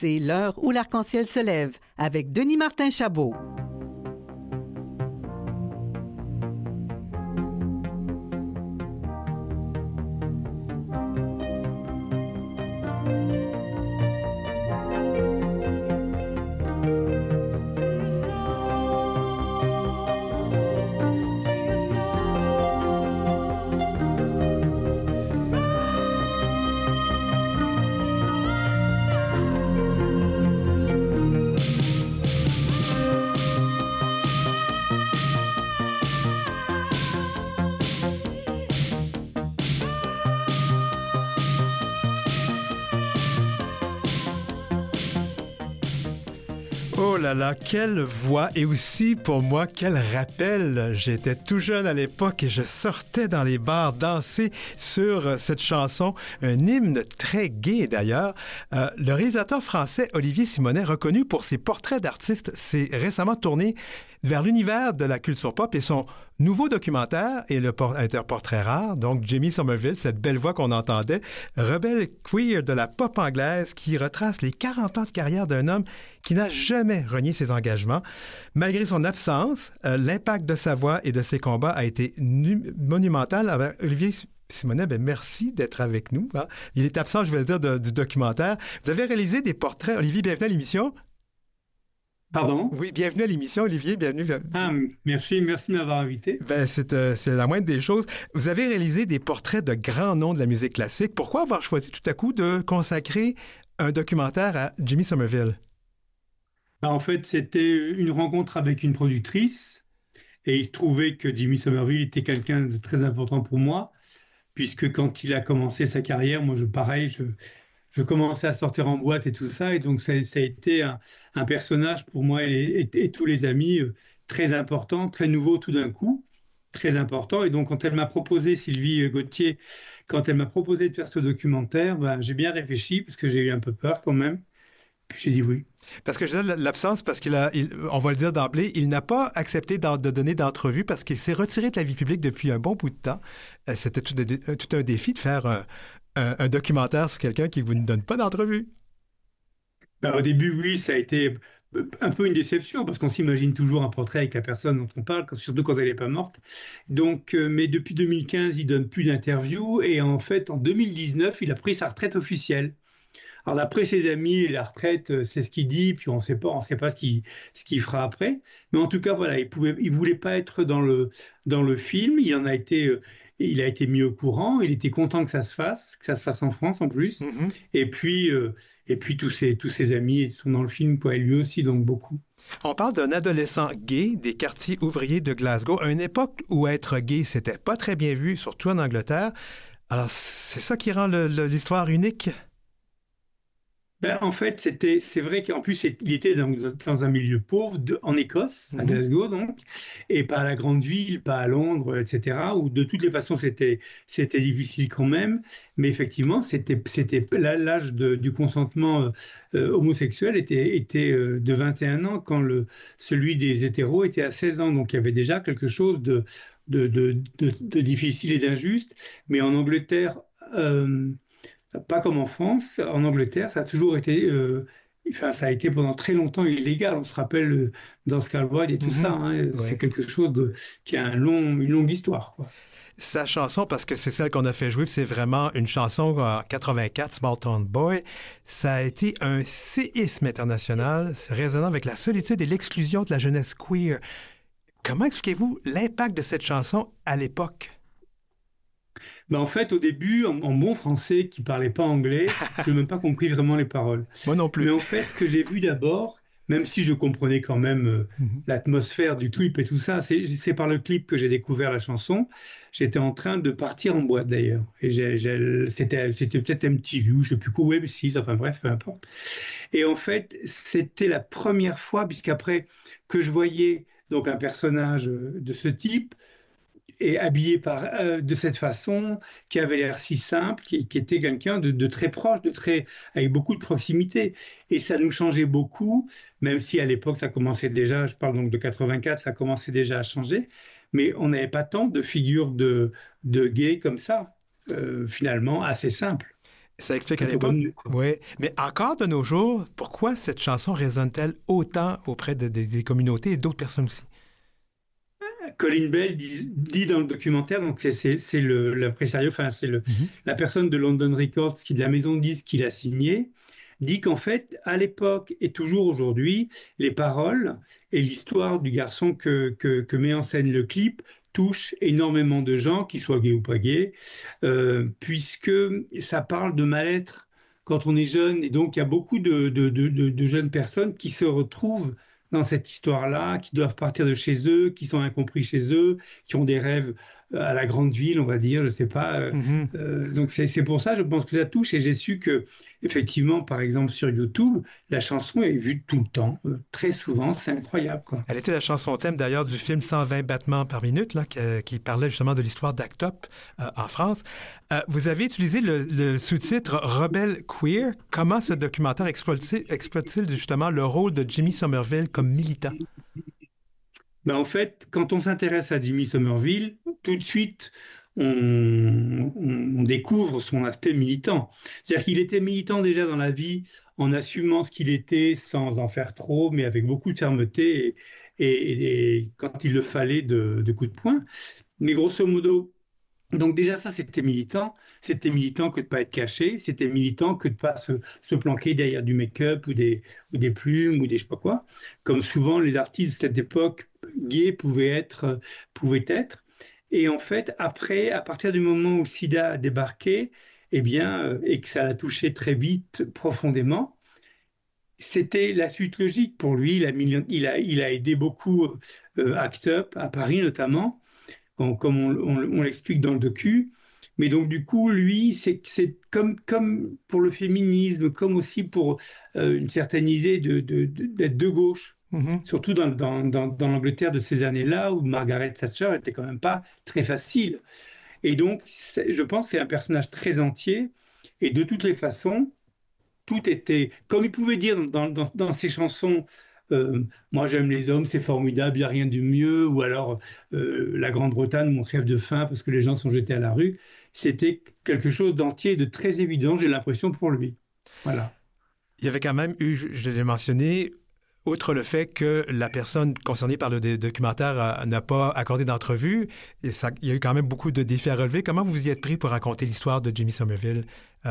C'est l'heure où l'arc-en-ciel se lève avec Denis Martin-Chabot. Oh là là, quelle voix et aussi pour moi, quel rappel. J'étais tout jeune à l'époque et je sortais dans les bars danser sur cette chanson, un hymne très gai d'ailleurs. Le réalisateur français Olivier Simonet, reconnu pour ses portraits d'artistes, s'est récemment tourné vers l'univers de la culture pop et son nouveau documentaire est un portrait rare, donc Jimmy Somerville, cette belle voix qu'on entendait, rebelle queer de la pop anglaise qui retrace les 40 ans de carrière d'un homme qui n'a jamais renié ses engagements. Malgré son absence, l'impact de sa voix et de ses combats a été monumental. Alors, Olivier Simonet, merci d'être avec nous. Hein. Il est absent, je vais le dire, du documentaire. Vous avez réalisé des portraits. Olivier, bienvenue à l'émission. Pardon? Oui, bienvenue à l'émission, Olivier, bienvenue. Ah, merci de m'avoir invité. C'est la moindre des choses. Vous avez réalisé des portraits de grands noms de la musique classique. Pourquoi avoir choisi tout à coup de consacrer un documentaire à Jimmy Somerville? En fait, c'était une rencontre avec une productrice et il se trouvait que Jimmy Somerville était quelqu'un de très important pour moi, puisque quand il a commencé sa carrière, moi, je commençais à sortir en boîte et tout ça, et donc ça a été un personnage pour moi et tous les amis très important, très nouveau tout d'un coup, très important. Et donc quand elle m'a proposé, Sylvie Gauthier, quand elle m'a proposé de faire ce documentaire, j'ai bien réfléchi parce que j'ai eu un peu peur quand même. Puis j'ai dit oui. Parce que je disais l'absence, parce on va le dire d'emblée, il n'a pas accepté de donner d'entrevue parce qu'il s'est retiré de la vie publique depuis un bon bout de temps. C'était tout un défi de faire un documentaire sur quelqu'un qui vous ne donne pas d'entrevue. Au début, oui, ça a été un peu une déception parce qu'on s'imagine toujours un portrait avec la personne dont on parle, surtout quand elle n'est pas morte. Donc, mais depuis 2015, il donne plus d'interviews et en fait, en 2019, il a pris sa retraite officielle. Alors d'après ses amis, la retraite, c'est ce qu'il dit, puis on sait pas ce qu'il fera après. Mais en tout cas, voilà, il voulait pas être dans le film. Il a été mis au courant. Il était content que ça se fasse en France en plus. Mm-hmm. Et puis tous ses amis sont dans le film, quoi. Et lui aussi, donc beaucoup. On parle d'un adolescent gay des quartiers ouvriers de Glasgow, à une époque où être gay, c'était pas très bien vu, surtout en Angleterre. Alors, c'est ça qui rend l'histoire unique? En fait, c'est vrai qu'en plus, il était dans un milieu pauvre en Écosse, à Glasgow, donc, et pas à la grande ville, pas à Londres, etc., où de toutes les façons, c'était difficile quand même. Mais effectivement, c'était l'âge du consentement homosexuel était de 21 ans quand celui des hétéros était à 16 ans. Donc, il y avait déjà quelque chose de difficile et d'injuste. Mais en Angleterre, pas comme en France, en Angleterre, ça a toujours été, ça a été pendant très longtemps illégal. On se rappelle dans Scalwad et tout ça. Hein, ouais. C'est quelque chose qui a une longue histoire, quoi. Sa chanson, parce que c'est celle qu'on a fait jouer, c'est vraiment une chanson en 84, Small Town Boy. Ça a été un séisme international, résonnant avec la solitude et l'exclusion de la jeunesse queer. Comment expliquez-vous l'impact de cette chanson à l'époque? En fait, au début, en bon français qui parlait pas anglais, je n'ai même pas compris vraiment les paroles. Moi non plus. Mais en fait, ce que j'ai vu d'abord, même si je comprenais quand même l'atmosphère du clip et tout ça, c'est par le clip que j'ai découvert la chanson. J'étais en train de partir en boîte d'ailleurs. Et c'était peut-être MTV ou je sais plus quoi, ou M6, enfin bref, peu importe. Et en fait, c'était la première fois, puisqu'après que je voyais donc un personnage de ce type, et habillé de cette façon, qui avait l'air si simple, qui était quelqu'un de très proche, avec beaucoup de proximité. Et ça nous changeait beaucoup, même si à l'époque ça commençait déjà, je parle donc de 84, ça commençait déjà à changer, mais on n'avait pas tant de figures de gays comme ça, finalement assez simples. Ça explique à Quand on l'époque. comme nous, quoi. Oui. Mais encore de nos jours, pourquoi cette chanson résonne-t-elle autant auprès des communautés et d'autres personnes aussi? Colin Bell dit dans le documentaire, donc c'est l'impresario, enfin Mhm. la personne de London Records, qui de la maison de disques qui l'a signé, dit qu'en fait, à l'époque et toujours aujourd'hui, les paroles et l'histoire du garçon que met en scène le clip touchent énormément de gens, qu'ils soient gays ou pas gays, puisque ça parle de mal-être quand on est jeune. Et donc, il y a beaucoup de jeunes personnes qui se retrouvent dans cette histoire-là, qui doivent partir de chez eux, qui sont incompris chez eux, qui ont des rêves à la grande ville, on va dire, je sais pas. Mhm. Donc c'est pour ça, je pense que ça touche. Et j'ai su que, effectivement, par exemple sur YouTube, la chanson est vue tout le temps, très souvent. C'est incroyable, quoi. Elle était la chanson thème d'ailleurs du film 120 battements par minute, là, qui parlait justement de l'histoire d'Act Up en France. Vous avez utilisé le sous-titre Rebelle Queer. Comment ce documentaire exploite-t-il justement le rôle de Jimmy Somerville comme militant? Ben, en fait, quand on s'intéresse à Jimmy Somerville, tout de suite, on découvre son aspect militant. C'est-à-dire qu'il était militant déjà dans la vie en assumant ce qu'il était sans en faire trop, mais avec beaucoup de fermeté et quand il le fallait, de coups de poing. Mais grosso modo, donc déjà ça c'était militant. C'était militant que de pas être caché. C'était militant que de pas se planquer derrière du make-up ou des plumes ou des je sais pas quoi. Comme souvent les artistes de cette époque gays pouvaient être. Et en fait après, à partir du moment où le SIDA a débarqué, eh bien et que ça l'a touché très vite, profondément, c'était la suite logique pour lui. Il a aidé beaucoup Act Up à Paris notamment, comme on l'explique dans le docu. Mais donc, du coup, lui, c'est comme pour le féminisme, comme aussi pour une certaine idée d'être de gauche, Mhm. surtout dans l'Angleterre de ces années-là, où Margaret Thatcher était quand même pas très facile. Et donc, je pense que c'est un personnage très entier, et de toutes les façons, tout était, comme il pouvait dire dans ses chansons, moi j'aime les hommes, c'est formidable, il n'y a rien de mieux, ou alors la Grande-Bretagne, mon crève de faim parce que les gens sont jetés à la rue. C'était quelque chose d'entier et de très évident, j'ai l'impression, pour lui. Voilà. Il y avait quand même eu, je l'ai mentionné, outre le fait que la personne concernée par le documentaire n'a pas accordé d'entrevue, il y a eu quand même beaucoup de défis à relever. Comment vous vous y êtes pris pour raconter l'histoire de Jimmy Somerville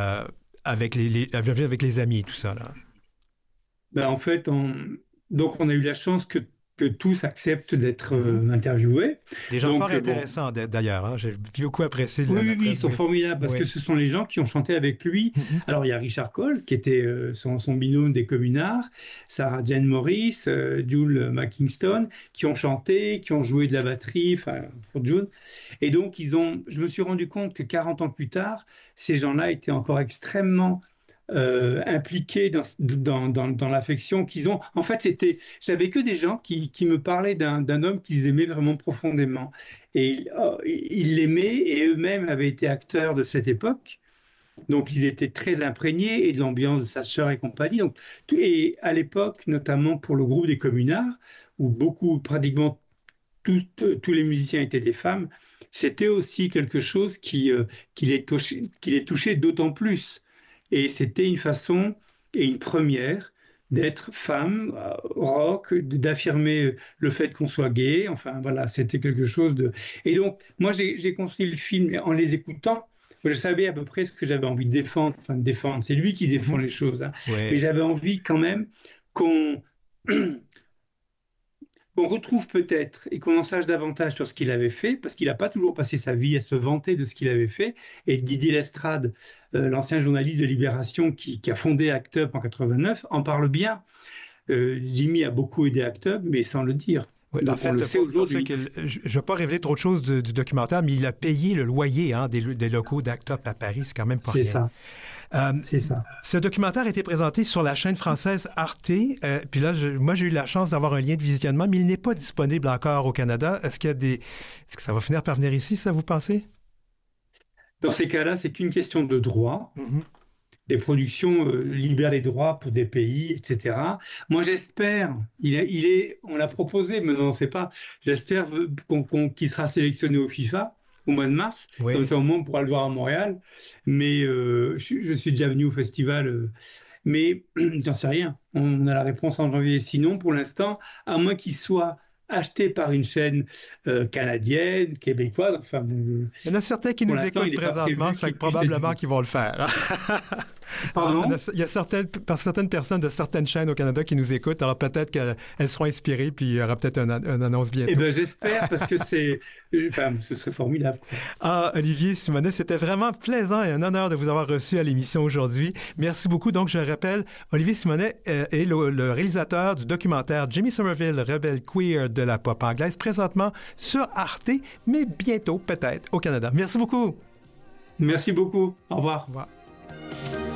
avec avec les amis et tout ça, là? Ben, en fait, donc on a eu la chance que tous acceptent d'être Mhm. interviewés. Des gens fort Donc, bon, intéressants d'ailleurs. Hein. J'ai beaucoup apprécié oui, la oui, oui, ils presse. sont Oui. formidables parce que Oui. ce sont les gens qui ont chanté avec lui. Mhm. Alors, il y a Richard Coles, qui était son binôme des Communards, Sarah Jane Morris, Jule McKinston, qui ont chanté, qui ont joué de la batterie, enfin, pour June. Et donc, je me suis rendu compte que 40 ans plus tard, ces gens-là étaient encore extrêmement impliqués dans l'affection qu'ils ont. En fait, j'avais que des gens qui me parlaient d'un homme qu'ils aimaient vraiment profondément. Et ils l'aimaient et eux-mêmes avaient été acteurs de cette époque. Donc, ils étaient très imprégnés et de l'ambiance de sa sœur et compagnie. Donc, et à l'époque, notamment pour le groupe des Communards, où pratiquement tous les musiciens étaient des femmes, c'était aussi quelque chose qui les touchait d'autant plus. Et c'était une façon et une première d'être femme, rock, d'affirmer le fait qu'on soit gay. Enfin, voilà, c'était quelque chose de... Et donc, moi, j'ai construit le film en les écoutant. Je savais à peu près ce que j'avais envie de défendre. Enfin, de défendre, c'est lui qui défend Mhm. les choses, hein. Mais Oui. j'avais envie quand même qu'on qu'on retrouve peut-être et qu'on en sache davantage sur ce qu'il avait fait, parce qu'il n'a pas toujours passé sa vie à se vanter de ce qu'il avait fait. Et Didier Lestrade, l'ancien journaliste de Libération qui a fondé Act Up en 89, en parle bien. Jimmy a beaucoup aidé Act Up, mais sans le dire. Oui, en Donc on le fait, sait pour ceux aujourd'hui. qui... Je ne vais pas révéler trop de choses du documentaire, mais il a payé le loyer des locaux d'Act Up à Paris. C'est quand même pas C'est rien. ça, Euh, c'est ça. Ce documentaire a été présenté sur la chaîne française Arte. Puis là, moi, j'ai eu la chance d'avoir un lien de visionnement, mais il n'est pas disponible encore au Canada. Est-ce que ça va finir par venir ici, ça, vous pensez? Dans ces cas-là, c'est qu'une question de droit. Mhm. Les productions libèrent les droits pour des pays, etc. Moi, j'espère, on l'a proposé, mais on ne sait pas, j'espère qu'il sera sélectionné au FIFA au mois de mars. Oui. Comme ça, au moins, on pourra le voir à Montréal. Mais je suis déjà venu au festival. Mais j'en sais rien. On a la réponse en janvier. Sinon, pour l'instant, à moins qu'il soit acheté par une chaîne canadienne, québécoise, enfin, bon, Il y en a certains qui pour nous l'instant, il écoutent n'est pas présentement, prévu ça fait qu'il que puisse être probablement vu. qu'ils vont le faire. Pardon? Il y a certaines personnes de certaines chaînes au Canada qui nous écoutent, alors peut-être qu'elles seront inspirées, puis il y aura peut-être une annonce Eh bientôt. ben, j'espère, parce que enfin, ce serait formidable, quoi. Ah, Olivier Simonet, c'était vraiment plaisant et un honneur de vous avoir reçu à l'émission aujourd'hui. Merci beaucoup. Donc, je rappelle, Olivier Simonet est le réalisateur du documentaire Jimmy Somerville, rebelle queer de la pop anglaise, présentement sur Arte, mais bientôt, peut-être, au Canada. Merci beaucoup. Merci beaucoup. Au revoir. Au revoir.